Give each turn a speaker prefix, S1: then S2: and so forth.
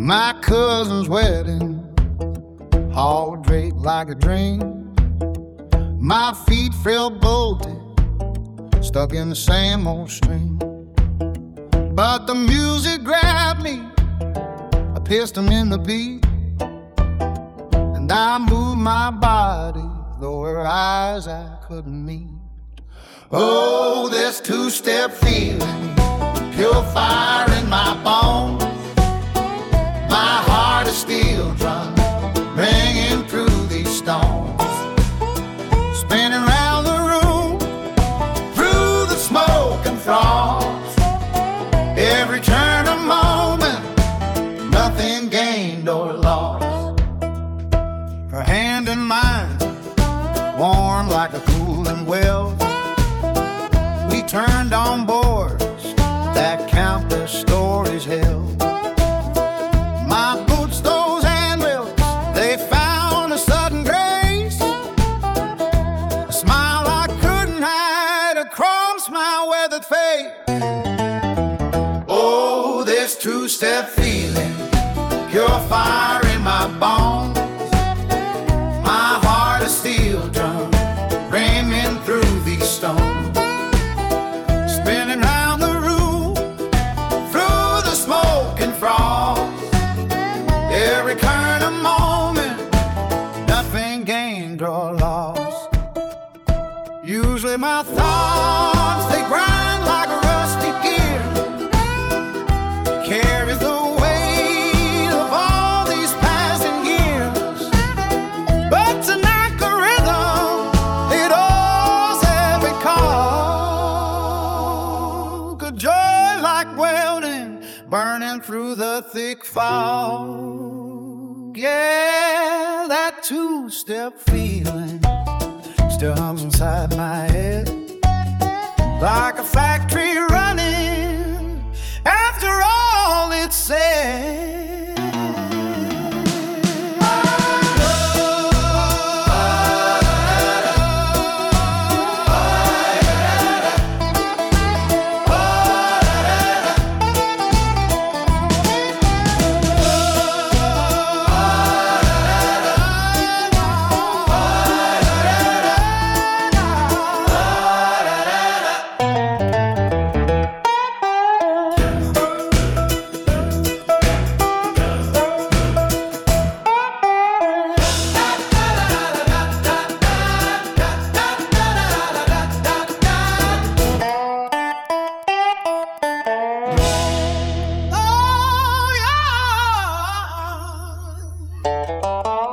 S1: My cousin's wedding, all draped like a dream. My feet felt bolted, stuck in the same old stream. But the music grabbed me, I pissed him in the beat, and I moved my body, though her eyes I couldn't meet. Oh, this two-step feeling, pure fire in my bones. My heart is steel drum, ringing through these stones. Spinning round the room, through the smoke and frost. Every turn a moment, nothing gained or lost. Her hand in mine, warm like a cooling well. We turned on boards that countless stories held. My boots, those handbills, they found a sudden grace. A smile I couldn't hide across my weathered face. Oh, this two-step feeling, pure fire in my bones. My heart a steel drum, ringing through these stones. Spinning round the room, through the smoke and frost. Every kind of moment, nothing gained or lost. Usually my thoughts, they grind like a rusty gear, carry the weight of all these passing years. But tonight the rhythm, it owes every call. Good joy like welding, burning through the thick fog. Yeah, that two-step feeling still hums inside my head, like a factory running after all it's said. Oh, yeah.